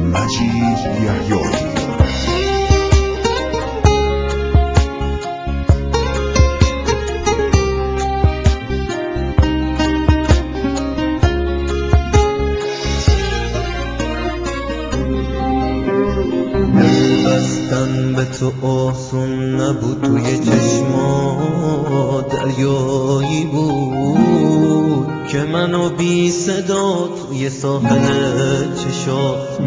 مجید یحیایی. دل بستن به تو آسون نبود، توی چشما دریایی بود که منو بی صدا توی ساحل چشات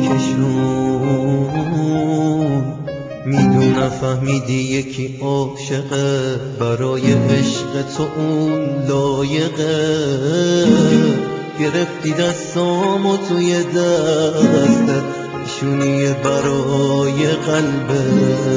میکشون. میدونم فهمیدی یکی عاشقه، برای عشق تو اون لایقه. گرفتی دستامو توی دستت، نشونی برای قلبه.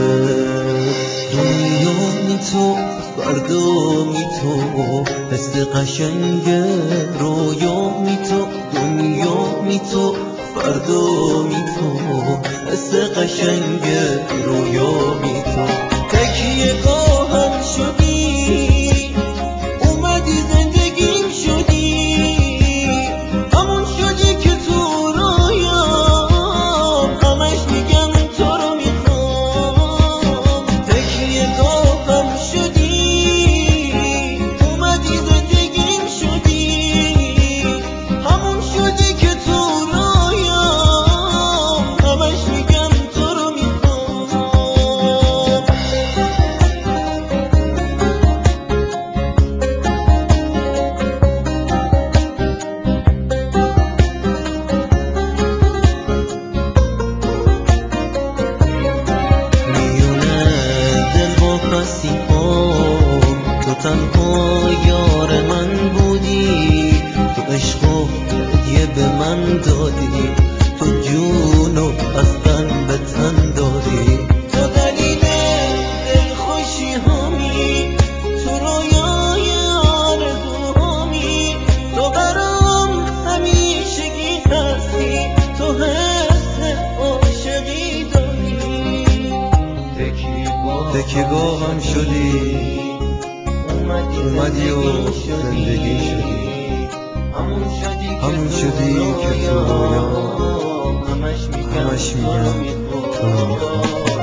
دنیا می تو فردا می تو، حس قشنگ رویا می تو. دنیا می تو فردا می تو، حس قشنگ رویا می تو. تکیه گاهم شدی، اومدی زندگیم شدی، همون شدی که تو رویام همش میگم تو رو میخوام. تکیه گاهم شدی، اومدی زندگیم شدی، همون شدی که تو رویام همش میگم تو رو میخوام. تو تنها یار من بودی، تو عشق و هدیه به من دادی، تو جون و از تن به تن دادی. تو دلیل دلخوشی همی، تو رویای آرزوهامی، تو برام همیشگی هستی، تو حس عاشقی داری. تکیه‌گاهم شدی، اومدی و زندگی شدی، همون شدی که تو رویام همش میگم تو رو میخوام.